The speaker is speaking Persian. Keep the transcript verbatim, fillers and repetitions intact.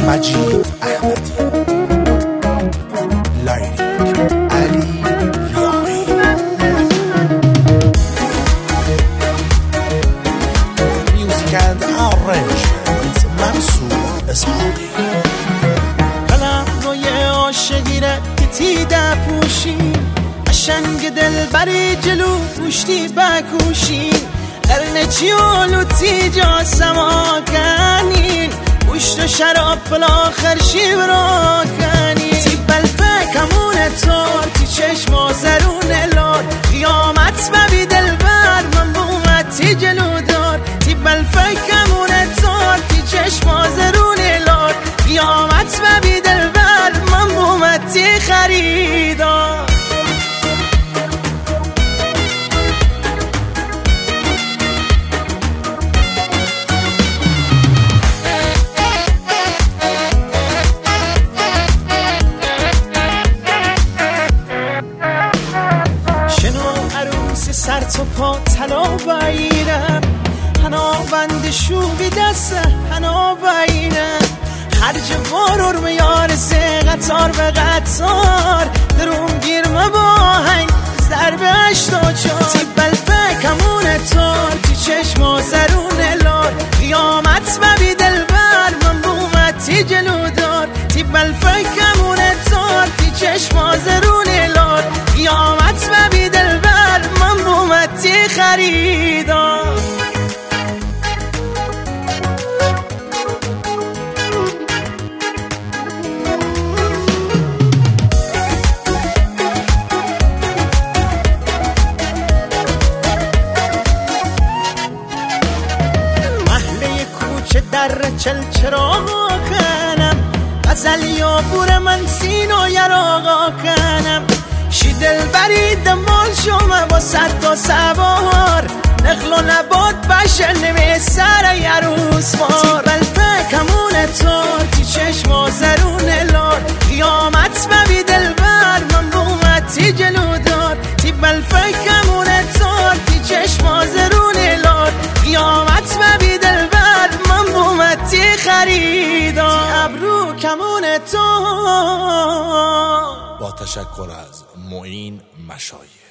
مجید احمدی، لیریک علی یاری، میوزیک اند آرنجمنت منصور اسحاقی. قلم روی عاشقیره که تیده پوشی، قشنگ دل بری جلو پوشتی بکوشی، قرن چیولو تیجا سما کنین، پشت و شراب بالاخر شیب را کنین. تی بلفه کمون تار تی چشم و زرون لار، قیامت ببی دل بر من بومد تی جلو دار. تی بلفه کمون تار تی چشم و زرون لار، قیامت ببی دل بر من بومد تی خریدار. سر تو پا طلا بایرم، هنا بند شوقی دست هنا بایرم، خرج وارور میار سه قطار به قطار، درون گیرم با هنگ ضرب هشتا چار. تی بلفه کمون تار تی چشم و زرون لار، قیامت ببی دل بر من بومد تی جلو دار. تی بلفه کمون تار تی چشم و زرون لار، قیامت ببی دل بر من بومد تی خریدار. محله کوچه در چل چراغا کنم، غزل یا بور من سینو یراغا کنم، شی دل بری دنبال شما با صد تا سوار، نخل و نبات بشه نمی سر یروس مار. تی بلفه کمون تار تی چشم و زرون لار، قیامت ببی دل بر من بومد تی جلو دار. تی بلفه کمون تار تی چشم و زرون لار، قیامت ببی دل بر من بومد تی خریدار. تی ابرو کمون تار. با تشکر از معین مشایخ.